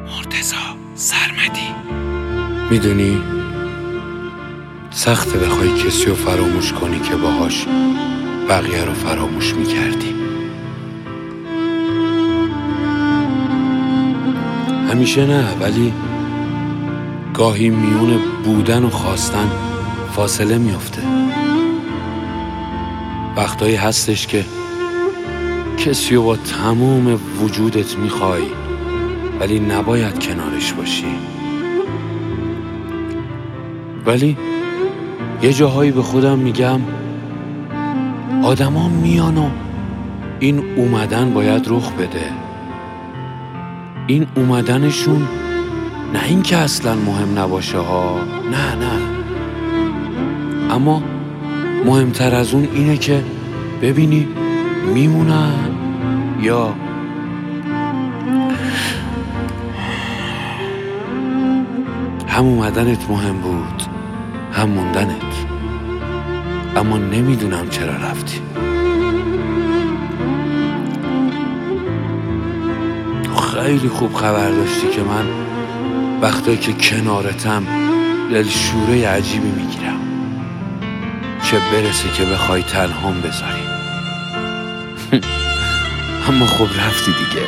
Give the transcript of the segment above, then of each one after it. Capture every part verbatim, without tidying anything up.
مرتضی سرمدی. میدونی سخته بخوای کسی رو فراموش کنی که باهاش بقیه رو فراموش میکردی. همیشه نه، ولی گاهی میون بودن و خواستن فاصله میفته. وقتایی هستش که کسی رو با تمام وجودت میخوای ولی نباید کنارش باشی. ولی یه جاهایی به خودم میگم آدم ها میان و این اومدن باید رخ بده. این اومدنشون نه این که اصلا مهم نباشه ها، نه نه، اما مهمتر از اون اینه که ببینی میمونن یا هم اومدنت مهم بود هم موندنت، اما نمیدونم چرا رفتی. خیلی خوب خبر داشتی که من وقتایی که کنارتم دلشوره عجیبی میگیرم، چه برسه که بخوای تنهام بذاری. اما خب رفتی دیگه.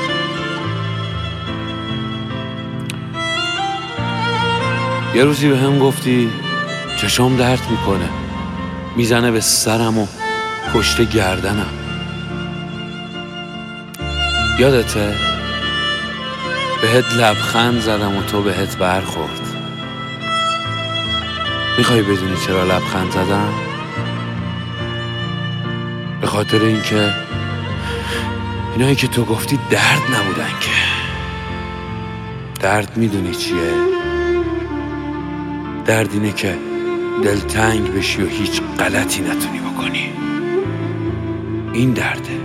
یه روزی به هم گفتی چشام درد میکنه، میزنه به سرم و پشت گردنم. یادته؟ بهت لبخند زدم و تو بهت برخورد. میخوای بدونی چرا لبخند زدم؟ به خاطر اینکه اینایی که تو گفتی درد نبودن که. درد میدونی چیه؟ درد اینه که دلتنگ بشی و هیچ غلطی نتونی بکنی. این درده.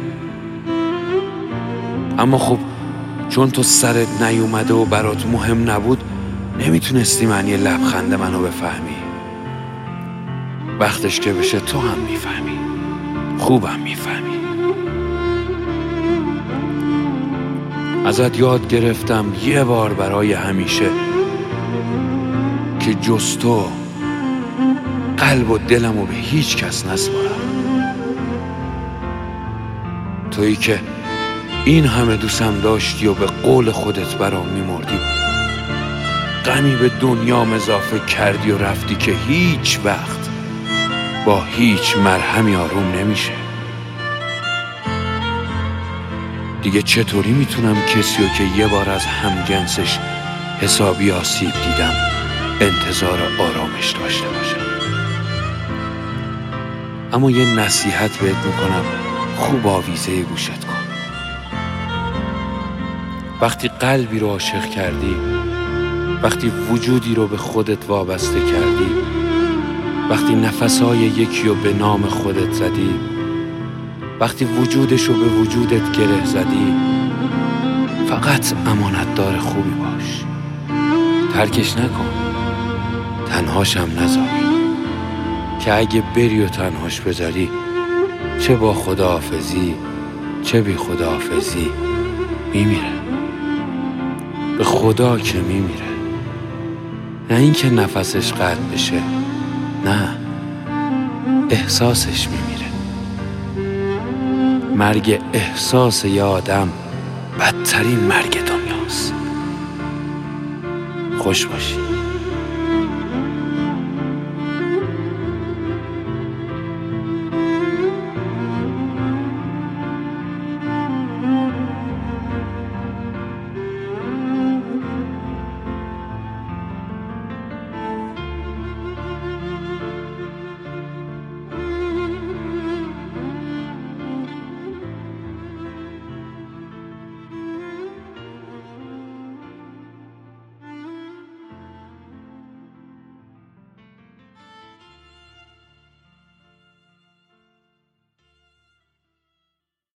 اما خب چون تو سرت نیومده و برات مهم نبود نمیتونستی معنی لبخند منو بفهمی. وقتش که بشه تو هم میفهمی، خوبم میفهمی. ازت یاد گرفتم یه بار برای همیشه که جز تو قلب و دلمو به هیچ کس نسپارم. تویی که این همه دوستم داشتی و به قول خودت برام میمردی، غمی به دنیام اضافه کردی و رفتی که هیچ وقت با هیچ مرهمی آروم نمیشه. دیگه چطوری میتونم کسی رو که یه بار از همجنسش حسابی آسیب دیدم انتظار آرامش داشته باشم؟ اما یه نصیحت بهت میکنم، خوب آویزه گوشت کن. وقتی قلبی رو عاشق کردی، وقتی وجودی رو به خودت وابسته کردی، وقتی نفسهای یکی رو به نام خودت زدی، وقتی وجودش رو به وجودت گره زدی، فقط امانتدار خوبی باش. ترکش نکن، تنهاشم نذار، که اگه بری و تنهاش بذاری چه با خداحافظی چه بی خداحافظی میمیره. به خدا که میمیره، نه اینکه نفسش قطع بشه، نه، احساسش میمیره. مرگ احساس یه آدم بدترین مرگ دنیاست. خوش باشی.